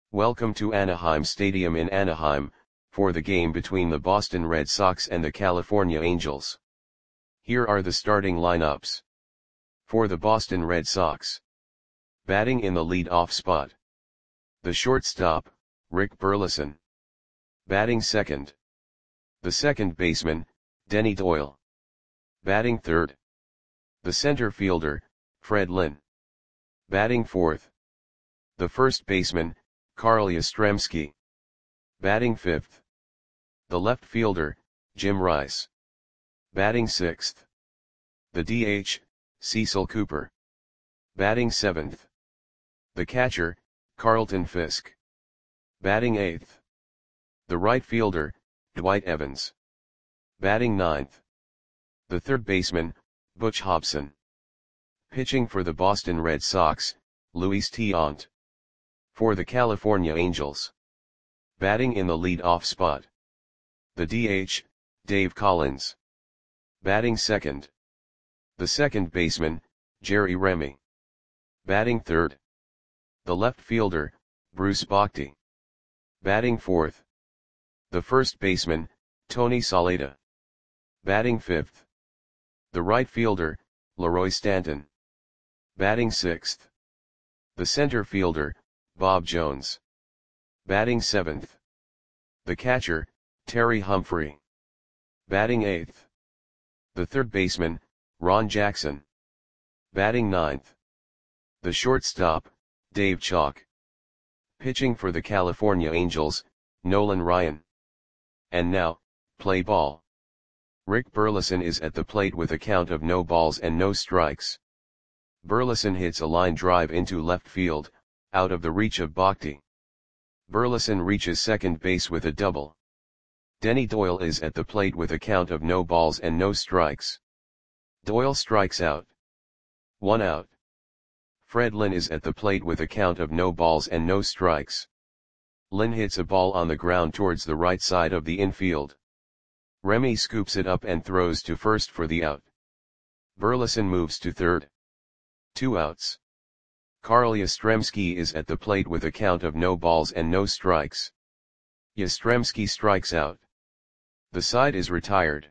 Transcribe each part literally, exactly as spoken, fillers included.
Welcome to Anaheim Stadium in Anaheim, for the game between the Boston Red Sox and the California Angels. Here are the starting lineups. For the Boston Red Sox. Batting in the lead-off spot. The shortstop, Rick Burleson. Batting second. The second baseman, Denny Doyle. Batting third. The center fielder, Fred Lynn. Batting fourth. The first baseman, Carl Yastrzemski. Batting fifth. The left fielder, Jim Rice. Batting sixth. The D H, Cecil Cooper. Batting seventh. The catcher, Carlton Fisk. Batting eighth. The right fielder, Dwight Evans. Batting ninth. The third baseman, Butch Hobson. Pitching for the Boston Red Sox, Luis Tiant. For the California Angels. Batting in the lead-off spot. The D H, Dave Collins. Batting second. The second baseman, Jerry Remy. Batting third. The left fielder, Bruce Bochy. Batting fourth. The first baseman, Tony Saleta. Batting fifth. The right fielder, Leroy Stanton. Batting sixth. The center fielder, Bob Jones. Batting seventh. The catcher, Terry Humphrey. Batting eighth. The third baseman, Ron Jackson. Batting ninth. The shortstop, Dave Chalk. Pitching for the California Angels, Nolan Ryan. And now, play ball. Rick Burleson is at the plate with a count of no balls and no strikes. Burleson hits a line drive into left field, out of the reach of Bochy. Burleson reaches second base with a double. Denny Doyle is at the plate with a count of no balls and no strikes. Doyle strikes out. One out. Fred Lynn is at the plate with a count of no balls and no strikes. Lynn hits a ball on the ground towards the right side of the infield. Remy scoops it up and throws to first for the out. Burleson moves to third. Two outs. Carl Yastrzemski is at the plate with a count of no balls and no strikes. Yastrzemski strikes out. The side is retired.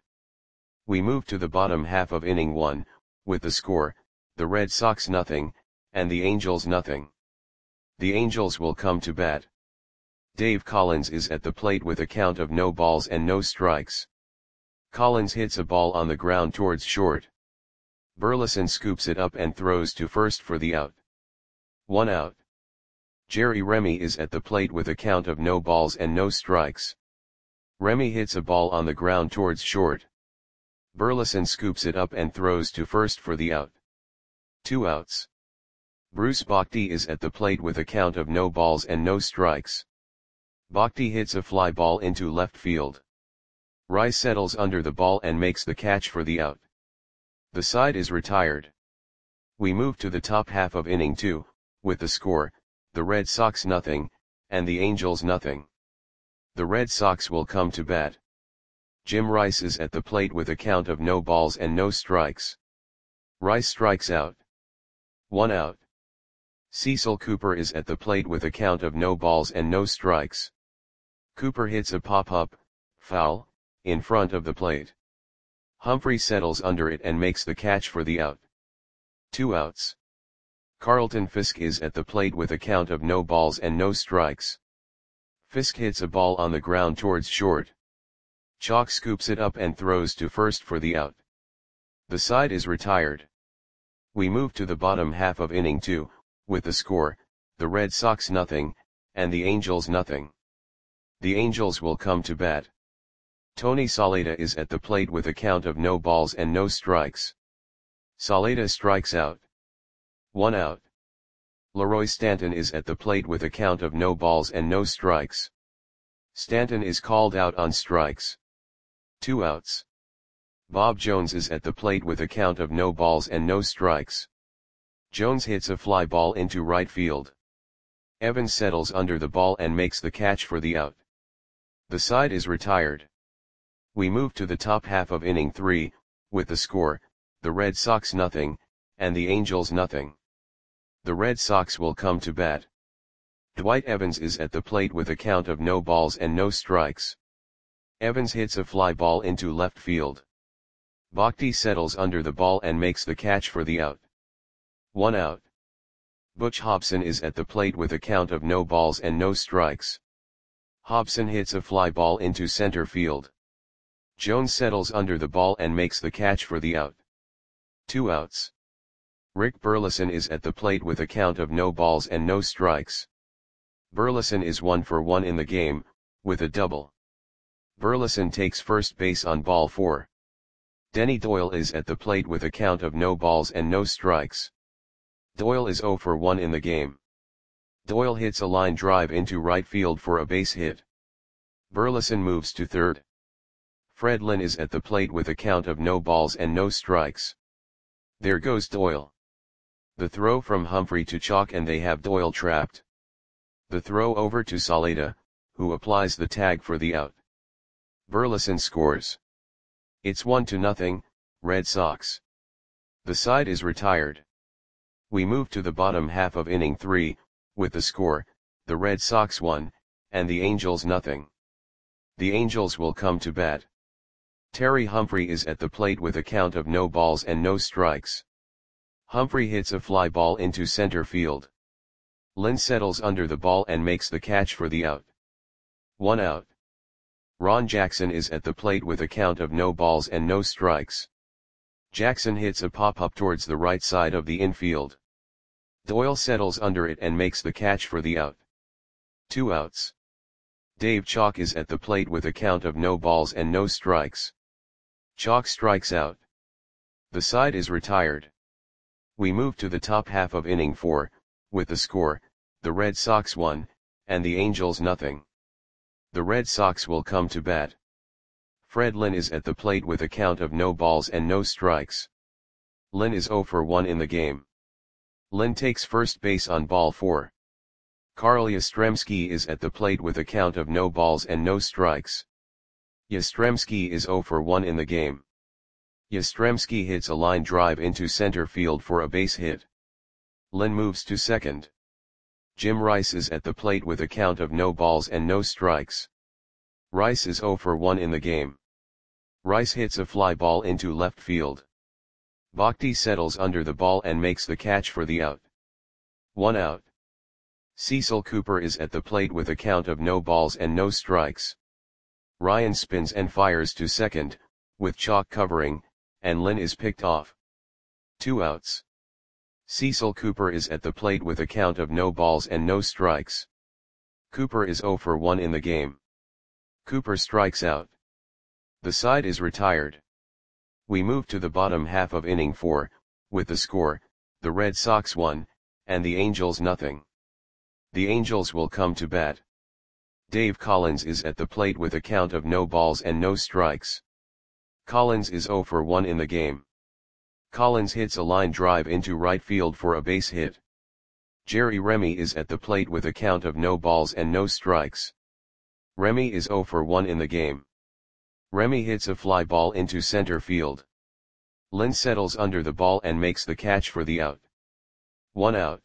We move to the bottom half of inning one, with the score, the Red Sox nothing, and the Angels nothing. The Angels will come to bat. Dave Collins is at the plate with a count of no balls and no strikes. Collins hits a ball on the ground towards short. Burleson scoops it up and throws to first for the out. One out. Jerry Remy is at the plate with a count of no balls and no strikes. Remy hits a ball on the ground towards short. Burleson scoops it up and throws to first for the out. Two outs. Bruce Bochy is at the plate with a count of no balls and no strikes. Bochy hits a fly ball into left field. Rice settles under the ball and makes the catch for the out. The side is retired. We move to the top half of inning two, with the score, the Red Sox nothing, and the Angels nothing. The Red Sox will come to bat. Jim Rice is at the plate with a count of no balls and no strikes. Rice strikes out. One out. Cecil Cooper is at the plate with a count of no balls and no strikes. Cooper hits a pop-up, foul, in front of the plate. Humphrey settles under it and makes the catch for the out. Two outs. Carlton Fisk is at the plate with a count of no balls and no strikes. Fisk hits a ball on the ground towards short. Chalk scoops it up and throws to first for the out. The side is retired. We move to the bottom half of inning two, with the score, the Red Sox nothing, and the Angels nothing. The Angels will come to bat. Tony Saleta is at the plate with a count of no balls and no strikes. Saleta strikes out. One out. Leroy Stanton is at the plate with a count of no balls and no strikes. Stanton is called out on strikes. Two outs. Bob Jones is at the plate with a count of no balls and no strikes. Jones hits a fly ball into right field. Evans settles under the ball and makes the catch for the out. The side is retired. We move to the top half of inning three, with the score, the Red Sox nothing, and the Angels nothing. The Red Sox will come to bat. Dwight Evans is at the plate with a count of no balls and no strikes. Evans hits a fly ball into left field. Bhakti settles under the ball and makes the catch for the out. One out. Butch Hobson is at the plate with a count of no balls and no strikes. Hobson hits a fly ball into center field. Jones settles under the ball and makes the catch for the out. Two outs. Rick Burleson is at the plate with a count of no balls and no strikes. Burleson is one for one in the game, with a double. Burleson takes first base on ball four. Denny Doyle is at the plate with a count of no balls and no strikes. Doyle is zero for one in the game. Doyle hits a line drive into right field for a base hit. Burleson moves to third. Fred Lynn is at the plate with a count of no balls and no strikes. There goes Doyle. The throw from Humphrey to Chalk and they have Doyle trapped. The throw over to Saleda, who applies the tag for the out. Burleson scores. It's one to nothing, Red Sox. The side is retired. We move to the bottom half of inning three, with the score, the Red Sox one, and the Angels nothing. The Angels will come to bat. Terry Humphrey is at the plate with a count of no balls and no strikes. Humphrey hits a fly ball into center field. Lynn settles under the ball and makes the catch for the out. One out. Ron Jackson is at the plate with a count of no balls and no strikes. Jackson hits a pop-up towards the right side of the infield. Doyle settles under it and makes the catch for the out. Two outs. Dave Chalk is at the plate with a count of no balls and no strikes. Chalk strikes out. The side is retired. We move to the top half of inning four, with the score, the Red Sox one, and the Angels nothing. The Red Sox will come to bat. Fred Lynn is at the plate with a count of no balls and no strikes. Lynn is zero for one in the game. Lynn takes first base on ball four. Carl Yastrzemski is at the plate with a count of no balls and no strikes. Yastrzemski is zero for one in the game. Yastrzemski hits a line drive into center field for a base hit. Lynn moves to second. Jim Rice is at the plate with a count of no balls and no strikes. Rice is zero for one in the game. Rice hits a fly ball into left field. Bhakti settles under the ball and makes the catch for the out. One out. Cecil Cooper is at the plate with a count of no balls and no strikes. Ryan spins and fires to second, with Chalk covering, and Lynn is picked off. Two outs. Cecil Cooper is at the plate with a count of no balls and no strikes. Cooper is zero for one in the game. Cooper strikes out. The side is retired. We move to the bottom half of inning four, with the score, the Red Sox one, and the Angels nothing. The Angels will come to bat. Dave Collins is at the plate with a count of no balls and no strikes. Collins is zero for one in the game. Collins hits a line drive into right field for a base hit. Jerry Remy is at the plate with a count of no balls and no strikes. Remy is zero for one in the game. Remy hits a fly ball into center field. Lynn settles under the ball and makes the catch for the out. One out.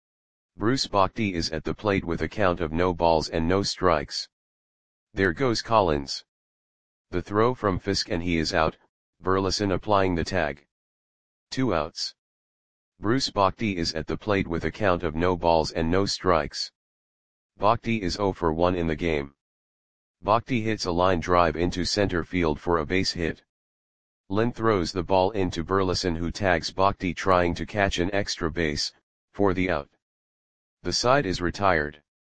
Bruce Bhakti is at the plate with a count of no balls and no strikes. There goes Collins. The throw from Fisk and he is out, Burleson applying the tag. Two outs. Bruce Bhakti is at the plate with a count of no balls and no strikes. Bhakti is zero for one in the game. Bhakti hits a line drive into center field for a base hit. Lynn throws the ball into Burleson who tags Bhakti trying to catch an extra base, for the out. The side is retired.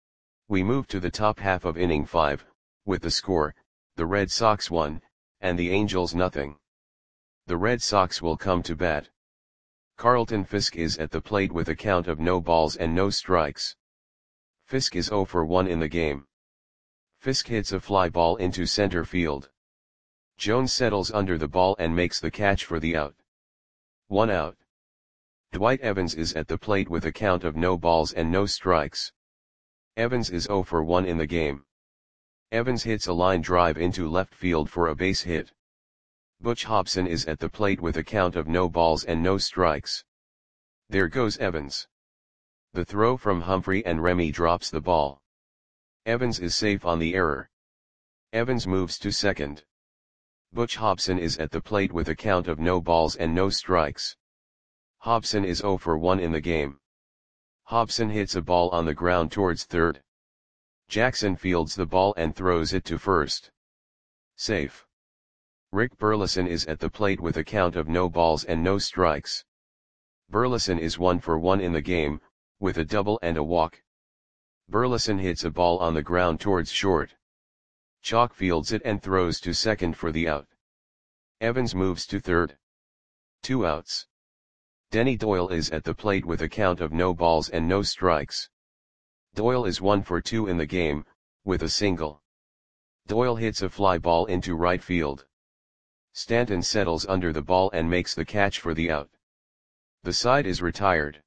We move to the top half of inning five, with the score, the Red Sox one, and the Angels nothing. The Red Sox will come to bat. Carlton Fisk is at the plate with a count of no balls and no strikes. Fisk is zero for one in the game. Fisk hits a fly ball into center field. Jones settles under the ball and makes the catch for the out. One out. Dwight Evans is at the plate with a count of no balls and no strikes. Evans is zero for one in the game. Evans hits a line drive into left field for a base hit. Butch Hobson is at the plate with a count of no balls and no strikes. There goes Evans. The throw from Humphrey and Remy drops the ball. Evans is safe on the error. Evans moves to second. Butch Hobson is at the plate with a count of no balls and no strikes. Hobson is zero for one in the game. Hobson hits a ball on the ground towards third. Jackson fields the ball and throws it to first. Safe. Rick Burleson is at the plate with a count of no balls and no strikes. Burleson is one for one in the game, with a double and a walk. Burleson hits a ball on the ground towards short. Chalk fields it and throws to second for the out. Evans moves to third. Two outs. Denny Doyle is at the plate with a count of no balls and no strikes. Doyle is one for two in the game, with a single. Doyle hits a fly ball into right field. Stanton settles under the ball and makes the catch for the out. The side is retired.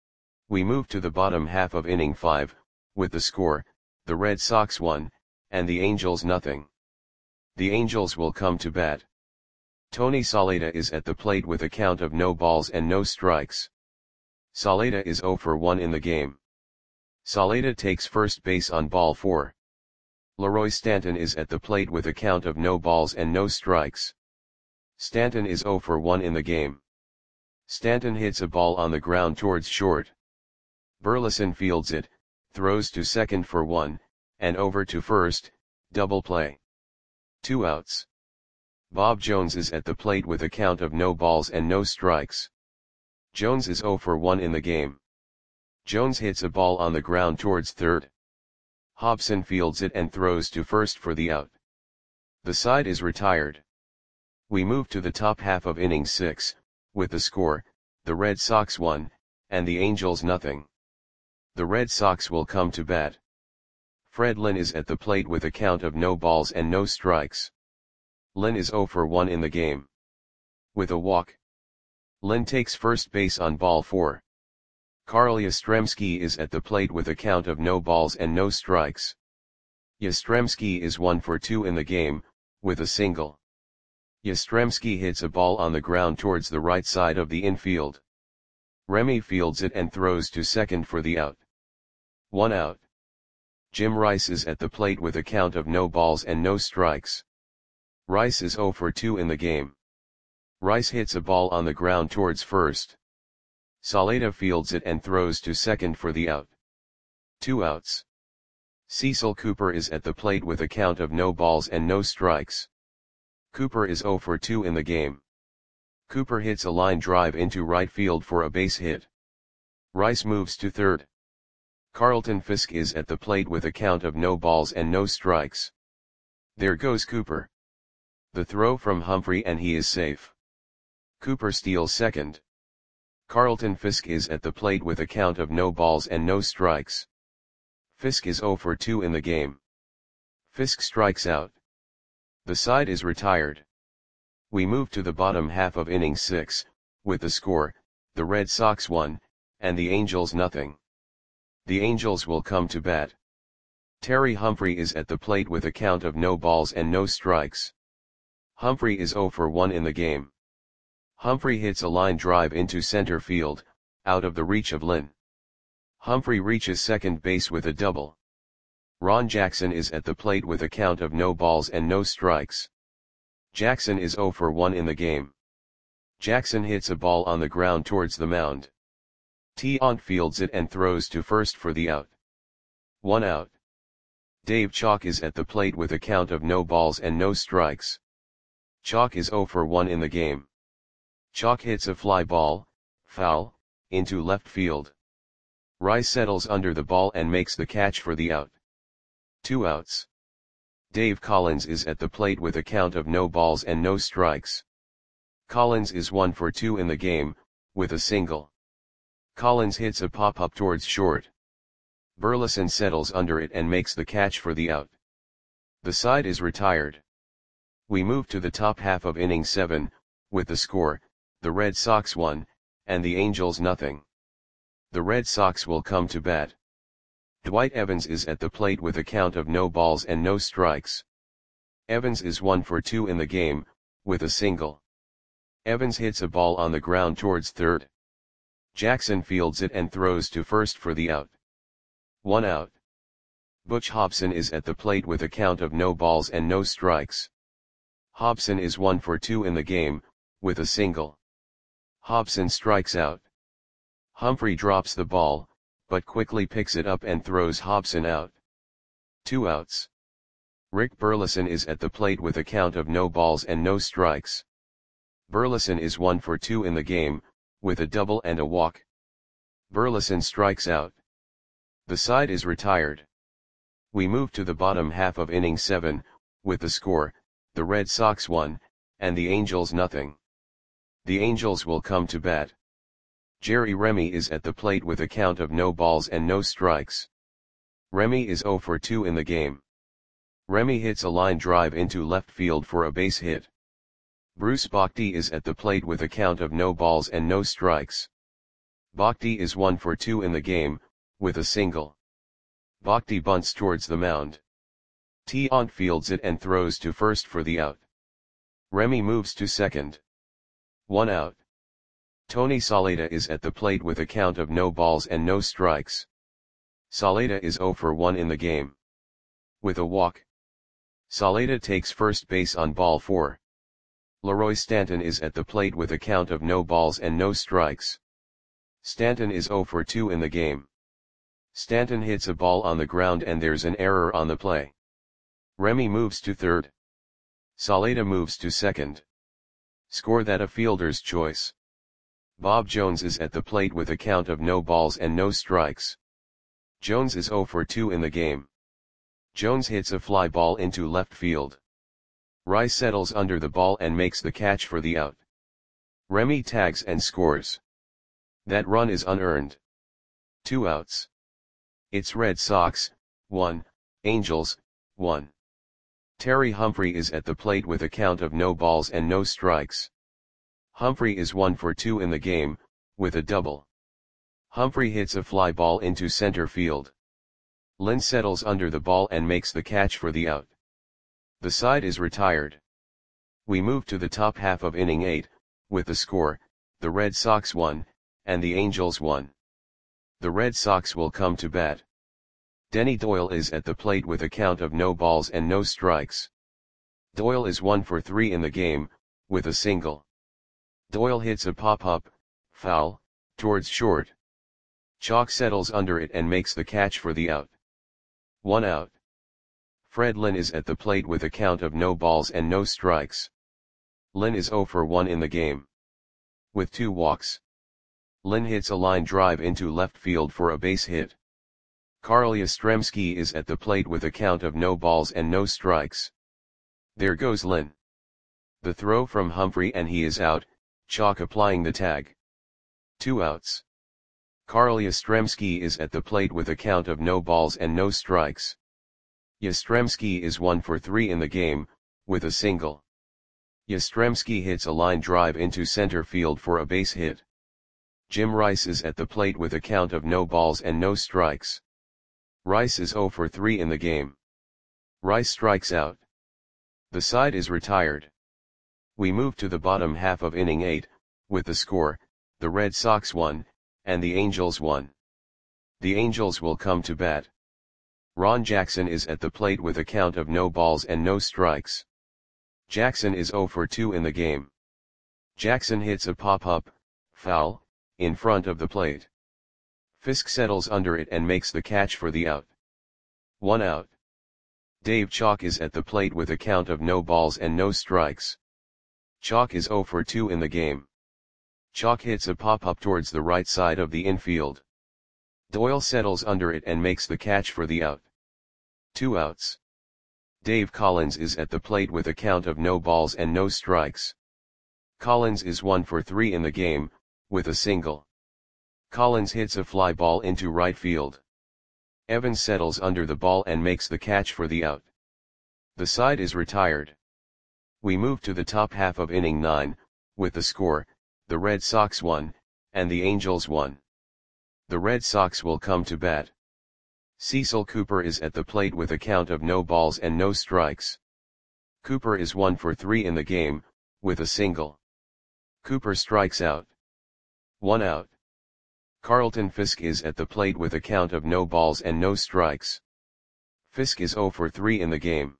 We move to the bottom half of inning five, with the score, the Red Sox one, and the Angels nothing. The Angels will come to bat. Tony Saleta is at the plate with a count of no balls and no strikes. Saleta is zero for one in the game. Saleta takes first base on ball four. Leroy Stanton is at the plate with a count of no balls and no strikes. Stanton is zero for one in the game. Stanton hits a ball on the ground towards short. Burleson fields it, throws to second for one, and over to first, double play. Two outs. Bob Jones is at the plate with a count of no balls and no strikes. Jones is zero for one in the game. Jones hits a ball on the ground towards third. Hobson fields it and throws to first for the out. The side is retired. We move to the top half of inning six, with the score, the Red Sox one, and the Angels nothing. The Red Sox will come to bat. Fred Lynn is at the plate with a count of no balls and no strikes. Lynn is zero for one in the game. With a walk. Lynn takes first base on ball four. Carl Yastrzemski is at the plate with a count of no balls and no strikes. Yastrzemski is one for two in the game, with a single. Yastrzemski hits a ball on the ground towards the right side of the infield. Remy fields it and throws to second for the out. One out. Jim Rice is at the plate with a count of no balls and no strikes. Rice is zero for two in the game. Rice hits a ball on the ground towards first. Saleta fields it and throws to second for the out. Two outs. Cecil Cooper is at the plate with a count of no balls and no strikes. Cooper is zero for two in the game. Cooper hits a line drive into right field for a base hit. Rice moves to third. Carlton Fisk is at the plate with a count of no balls and no strikes. There goes Cooper. The throw from Humphrey and he is safe. Cooper steals second. Carlton Fisk is at the plate with a count of no balls and no strikes. Fisk is zero for two in the game. Fisk strikes out. The side is retired. We move to the bottom half of inning six, with the score, the Red Sox one, and the Angels nothing. The Angels will come to bat. Terry Humphrey is at the plate with a count of no balls and no strikes. Humphrey is zero for one in the game. Humphrey hits a line drive into center field, out of the reach of Lynn. Humphrey reaches second base with a double. Ron Jackson is at the plate with a count of no balls and no strikes. Jackson is zero for one in the game. Jackson hits a ball on the ground towards the mound. Tiant fields it and throws to first for the out. One out. Dave Chalk is at the plate with a count of no balls and no strikes. Chalk is zero for one in the game. Chalk hits a fly ball, foul, into left field. Rice settles under the ball and makes the catch for the out. Two outs. Dave Collins is at the plate with a count of no balls and no strikes. Collins is one for two in the game, with a single. Collins hits a pop-up towards short. Burleson settles under it and makes the catch for the out. The side is retired. We move to the top half of inning seven, with the score, the Red Sox one, and the Angels nothing. The Red Sox will come to bat. Dwight Evans is at the plate with a count of no balls and no strikes. Evans is one for two in the game, with a single. Evans hits a ball on the ground towards third. Jackson fields it and throws to first for the out. One out. Butch Hobson is at the plate with a count of no balls and no strikes. Hobson is one for two in the game, with a single. Hobson strikes out. Humphrey drops the ball, but quickly picks it up and throws Hobson out. Two outs. Rick Burleson is at the plate with a count of no balls and no strikes. Burleson is one for two in the game, with a double and a walk. Burleson strikes out. The side is retired. We move to the bottom half of inning seven, with the score, the Red Sox one, and the Angels nothing. The Angels will come to bat. Jerry Remy is at the plate with a count of no balls and no strikes. Remy is zero for two in the game. Remy hits a line drive into left field for a base hit. Bruce Bochy is at the plate with a count of no balls and no strikes. Bochy is one for two in the game, with a single. Bochy bunts towards the mound. Tiant fields it and throws to first for the out. Remy moves to second. One out. Tony Saleta is at the plate with a count of no balls and no strikes. Saleta is zero for one in the game. With a walk. Saleta takes first base on ball four. Leroy Stanton is at the plate with a count of no balls and no strikes. Stanton is zero for two in the game. Stanton hits a ball on the ground and there's an error on the play. Remy moves to third. Saleta moves to second. Score that a fielder's choice. Bob Jones is at the plate with a count of no balls and no strikes. Jones is zero for two in the game. Jones hits a fly ball into left field. Rice settles under the ball and makes the catch for the out. Remy tags and scores. That run is unearned. Two outs. It's Red Sox, one, Angels, one. Terry Humphrey is at the plate with a count of no balls and no strikes. Humphrey is one for two in the game, with a double. Humphrey hits a fly ball into center field. Lynn settles under the ball and makes the catch for the out. The side is retired. We move to the top half of inning eight, with the score, the Red Sox one, and the Angels one. The Red Sox will come to bat. Denny Doyle is at the plate with a count of no balls and no strikes. Doyle is one for three in the game, with a single. Doyle hits a pop-up, foul, towards short. Chalk settles under it and makes the catch for the out. One out. Fred Lynn is at the plate with a count of no balls and no strikes. Lynn is zero for one in the game. With two walks. Lynn hits a line drive into left field for a base hit. Carl Yastrzemski is at the plate with a count of no balls and no strikes. There goes Lynn. The throw from Humphrey and he is out, Chalk applying the tag. Two outs. Carl Yastrzemski is at the plate with a count of no balls and no strikes. Yastrzemski is one for three in the game, with a single. Yastrzemski hits a line drive into center field for a base hit. Jim Rice is at the plate with a count of no balls and no strikes. Rice is zero for three in the game. Rice strikes out. The side is retired. We move to the bottom half of inning eight, with the score, the Red Sox one, and the Angels one. The Angels will come to bat. Ron Jackson is at the plate with a count of no balls and no strikes. Jackson is zero for two in the game. Jackson hits a pop-up, foul, in front of the plate. Fisk settles under it and makes the catch for the out. One out. Dave Chalk is at the plate with a count of no balls and no strikes. Chalk is zero for two in the game. Chalk hits a pop-up towards the right side of the infield. Doyle settles under it and makes the catch for the out. Two outs. Dave Collins is at the plate with a count of no balls and no strikes. Collins is one for three in the game, with a single. Collins hits a fly ball into right field. Evans settles under the ball and makes the catch for the out. The side is retired. We move to the top half of inning nine, with the score, the Red Sox one, and the Angels one. The Red Sox will come to bat. Cecil Cooper is at the plate with a count of no balls and no strikes. Cooper is one for three in the game, with a single. Cooper strikes out. One out. Carlton Fisk is at the plate with a count of no balls and no strikes. Fisk is zero for three in the game.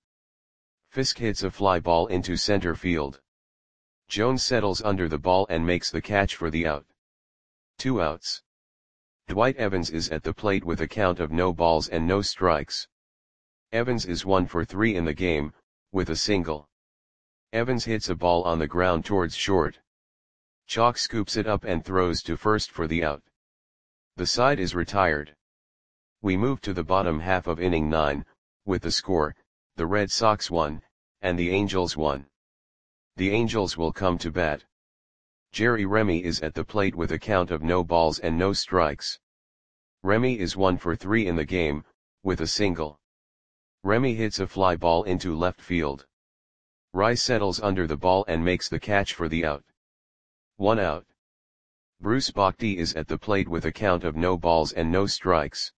Fisk hits a fly ball into center field. Jones settles under the ball and makes the catch for the out. Two outs. Dwight Evans is at the plate with a count of no balls and no strikes. Evans is one for three in the game, with a single. Evans hits a ball on the ground towards short. Chalk scoops it up and throws to first for the out. The side is retired. We move to the bottom half of inning nine, with the score, the Red Sox won, and the Angels won. The Angels will come to bat. Jerry Remy is at the plate with a count of no balls and no strikes. Remy is one for three in the game, with a single. Remy hits a fly ball into left field. Rice settles under the ball and makes the catch for the out. One out. Bruce Bochy is at the plate with a count of no balls and no strikes.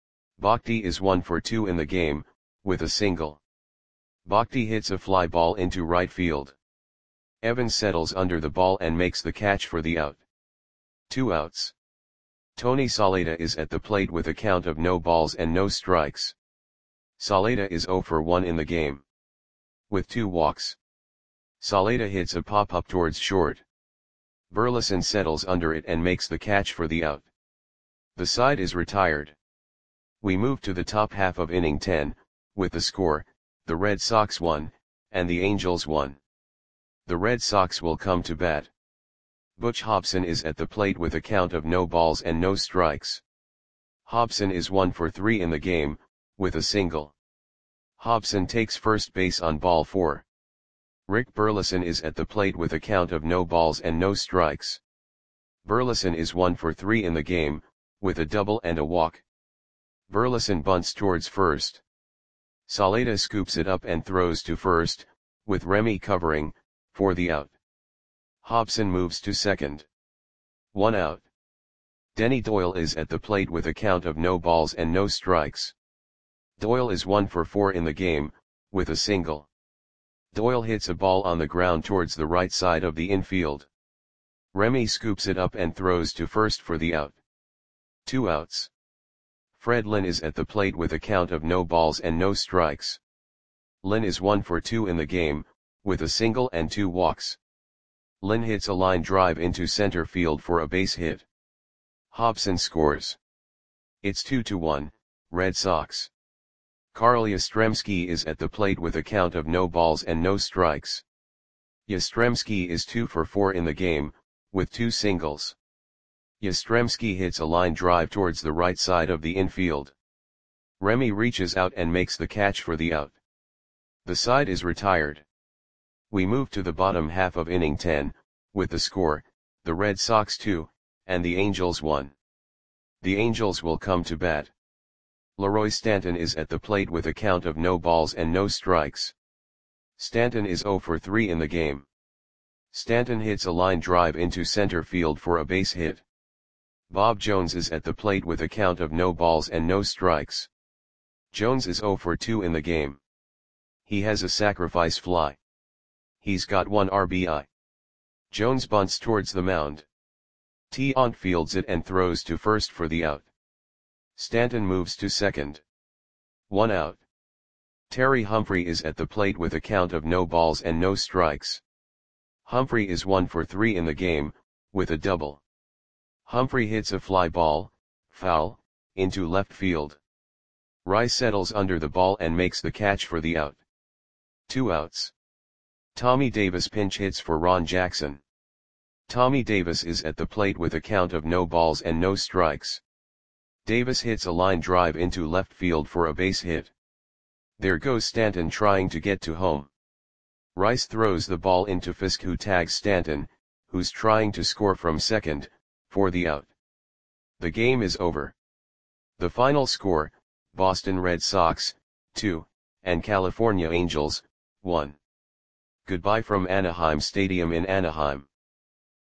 Bochy is one for two in the game, with a single. Bochy hits a fly ball into right field. Evans settles under the ball and makes the catch for the out. Two outs. Tony Saleta is at the plate with a count of no balls and no strikes. Saleta is zero for one in the game. With two walks. Saleta hits a pop-up towards short. Burleson settles under it and makes the catch for the out. The side is retired. We move to the top half of inning ten, with the score, the Red Sox won, and the Angels won. The Red Sox will come to bat. Butch Hobson is at the plate with a count of no balls and no strikes. Hobson is one for three in the game, with a single. Hobson takes first base on ball four. Rick Burleson is at the plate with a count of no balls and no strikes. Burleson is one for three in the game, with a double and a walk. Burleson bunts towards first. Saleta scoops it up and throws to first, with Remy covering, for the out. Hobson moves to second. One out. Denny Doyle is at the plate with a count of no balls and no strikes. Doyle is one for four in the game, with a single. Doyle hits a ball on the ground towards the right side of the infield. Remy scoops it up and throws to first for the out. Two outs. Fred Lynn is at the plate with a count of no balls and no strikes. Lynn is one for two in the game, with a single and two walks. Lynn hits a line drive into center field for a base hit. Hobson scores. It's two to one, Red Sox. Carl Yastrzemski is at the plate with a count of no balls and no strikes. Yastrzemski is two for four in the game, with two singles. Yastrzemski hits a line drive towards the right side of the infield. Remy reaches out and makes the catch for the out. The side is retired. We move to the bottom half of inning ten, with the score, the Red Sox two, and the Angels one. The Angels will come to bat. Leroy Stanton is at the plate with a count of no balls and no strikes. Stanton is zero for three in the game. Stanton hits a line drive into center field for a base hit. Bob Jones is at the plate with a count of no balls and no strikes. Jones is zero for two in the game. He has a sacrifice fly. He's got one R B I. Jones bunts towards the mound. Tiant fields it and throws to first for the out. Stanton moves to second. One out. Terry Humphrey is at the plate with a count of no balls and no strikes. Humphrey is one for three in the game, with a double. Humphrey hits a fly ball, foul, into left field. Rice settles under the ball and makes the catch for the out. Two outs. Tommy Davis pinch hits for Ron Jackson. Tommy Davis is at the plate with a count of no balls and no strikes. Davis hits a line drive into left field for a base hit. There goes Stanton trying to get to home. Rice throws the ball into Fisk, who tags Stanton, who's trying to score from second, for the out. The game is over. The final score, Boston Red Sox, two, and California Angels, one. Goodbye from Anaheim Stadium in Anaheim.